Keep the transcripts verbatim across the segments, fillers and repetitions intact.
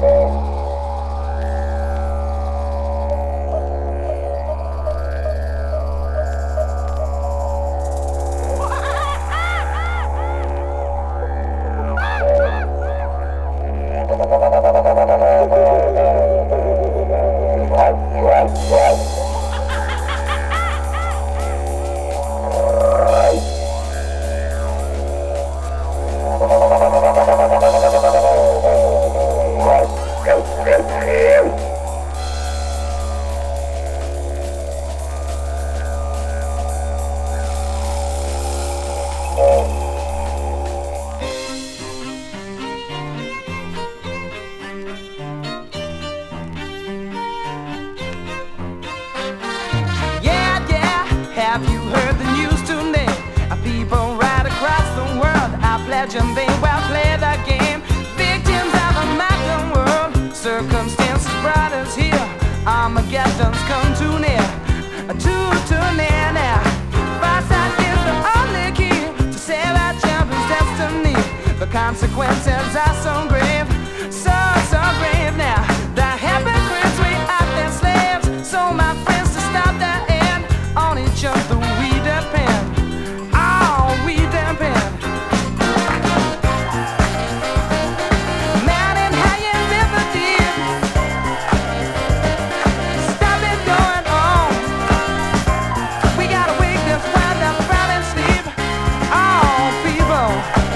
Have you heard the news today? People right across the world are pledging they will play the game. Victims of a modern world. Circumstances brought us here. Armageddon's come too near. Too, too near now. Foresight is the only key to save our champion's destiny. The consequences are so grave. So, so grave now. The hypocrites, we are their slaves. So my friends, to stop their end, on each other we depend. Oh, we depend. Man in high river deep, stop it going on. We gotta wake this wild up right and sleep. Oh, people,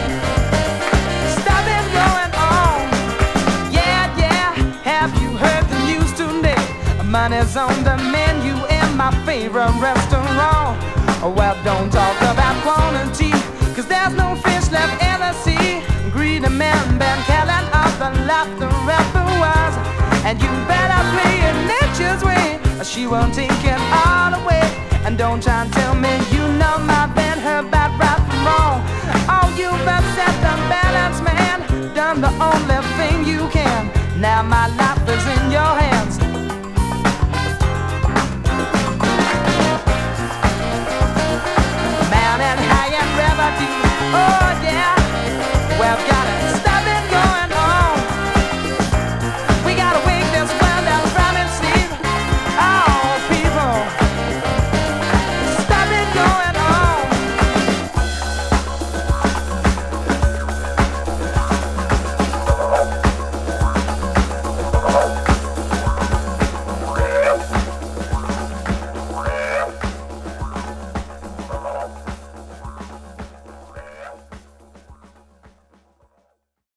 stop it going on. Yeah, yeah, have you heard the news today? Money's on the menu in my favorite restaurant. Well, don't talk about quantity, cause there's no fish left in the sea. Greedy men been killing off the lot the rapper was. And you better play it nature's way, or she won't take it all away. And don't try and tell me you know my band, her bad right from wrong. Oh, you've upset the balance, man, done the only thing you can. Now my life